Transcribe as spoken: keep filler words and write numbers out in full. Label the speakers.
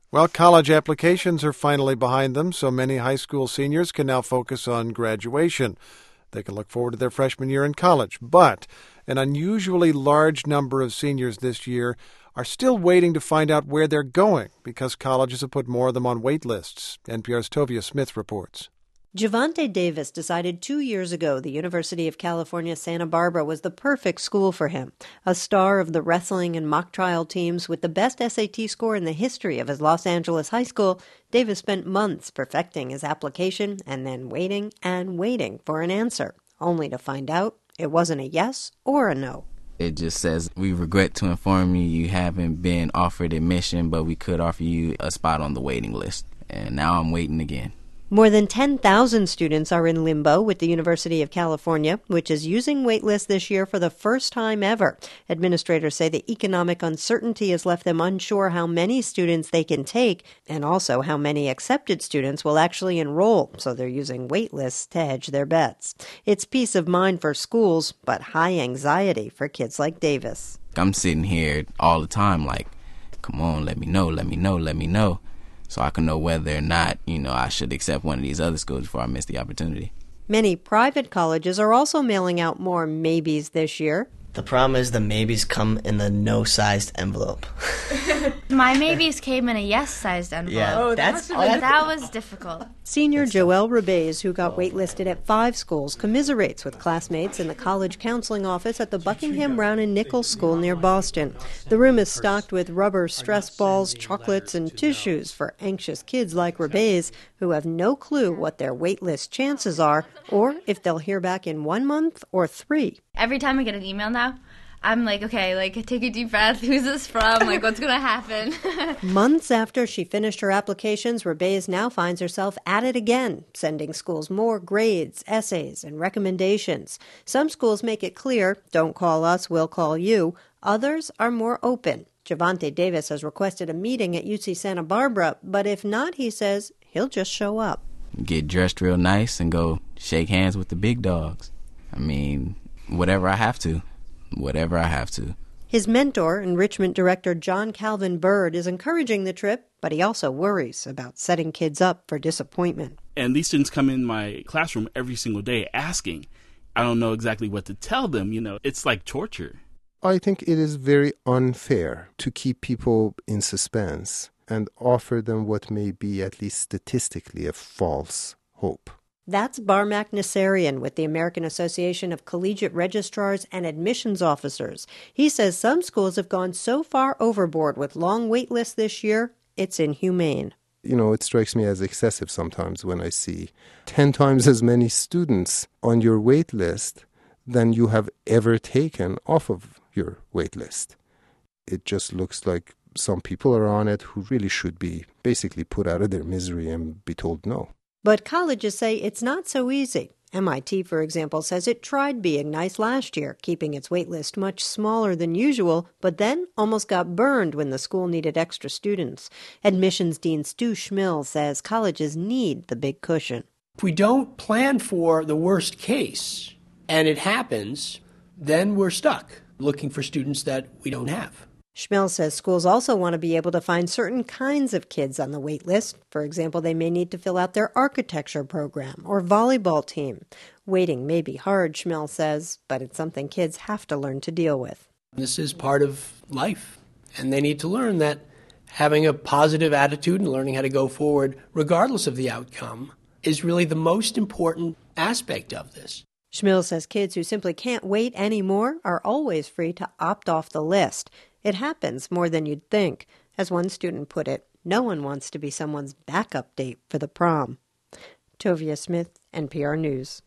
Speaker 1: Well, college applications are finally behind them, so many high school seniors can now focus on graduation. They can look forward to their freshman year in college. But an unusually large number of seniors this year are still waiting to find out where they're going because colleges have put more of them on wait lists. N P R's Tovia Smith reports.
Speaker 2: Javante Davis decided two years ago the University of California, Santa Barbara was the perfect school for him. A star of the wrestling and mock trial teams with the best S A T score in the history of his Los Angeles high school, Davis spent months perfecting his application and then waiting and waiting for an answer, only to find out it wasn't a yes or a no.
Speaker 3: It just says, we regret to inform you you haven't been offered admission, but we could offer you a spot on the waiting list. And now I'm waiting again.
Speaker 2: More than ten thousand students are in limbo with the University of California, which is using waitlists this year for the first time ever. Administrators say the economic uncertainty has left them unsure how many students they can take and also how many accepted students will actually enroll, so they're using waitlists to hedge their bets. It's peace of mind for schools, but high anxiety for kids like Davis.
Speaker 3: I'm sitting here all the time like, come on, let me know, let me know, let me know. So I can know whether or not, you know, I should accept one of these other schools before I miss the opportunity.
Speaker 2: Many private colleges are also mailing out more maybes this year.
Speaker 4: The problem is the maybes come in the no-sized envelope.
Speaker 5: My maybes came in a yes-sized envelope.
Speaker 4: Yeah,
Speaker 5: oh,
Speaker 4: that's,
Speaker 5: that, was, that was difficult.
Speaker 2: Senior Joelle Rebez, who got waitlisted at five schools, commiserates with classmates in the college counseling office at the Buckingham Brown and Nichols School near Boston. The room is stocked with rubber stress balls, chocolates, and tissues for anxious kids like Rebez, who have no clue what their waitlist chances are or if they'll hear back in one month or three.
Speaker 5: Every time I get an email now, I'm like, okay, like, take a deep breath. Who's this from? Like, what's going to happen?
Speaker 2: Months after she finished her applications, Rebez now finds herself at it again, sending schools more grades, essays, and recommendations. Some schools make it clear, don't call us, we'll call you. Others are more open. Javante Davis has requested a meeting at U C Santa Barbara, but if not, he says, he'll just show up.
Speaker 3: Get dressed real nice and go shake hands with the big dogs. I mean, whatever I have to. Whatever I have to.
Speaker 2: His mentor, enrichment director John Calvin Bird, is encouraging the trip, but he also worries about setting kids up for disappointment.
Speaker 6: And these students come in my classroom every single day asking. I don't know exactly what to tell them. You know, it's like torture.
Speaker 7: I think it is very unfair to keep people in suspense and offer them what may be, at least statistically, a false hope.
Speaker 2: That's Barmak Nassarian with the American Association of Collegiate Registrars and Admissions Officers. He says some schools have gone so far overboard with long wait lists this year, it's inhumane.
Speaker 7: You know, it strikes me as excessive sometimes when I see ten times as many students on your wait list than you have ever taken off of your wait list. It just looks like some people are on it who really should be basically put out of their misery and be told no.
Speaker 2: But colleges say it's not so easy. M I T, for example, says it tried being nice last year, keeping its waitlist much smaller than usual, but then almost got burned when the school needed extra students. Admissions Dean Stu Schmill says colleges need the big cushion.
Speaker 8: If we don't plan for the worst case, and it happens, then we're stuck looking for students that we don't have.
Speaker 2: Schmill says schools also want to be able to find certain kinds of kids on the wait list. For example, they may need to fill out their architecture program or volleyball team. Waiting may be hard, Schmill says, but it's something kids have to learn to deal with.
Speaker 8: This is part of life, and they need to learn that having a positive attitude and learning how to go forward, regardless of the outcome, is really the most important aspect of this.
Speaker 2: Schmill says kids who simply can't wait anymore are always free to opt off the list. It happens more than you'd think. As one student put it, no one wants to be someone's backup date for the prom. Tovia Smith, N P R News.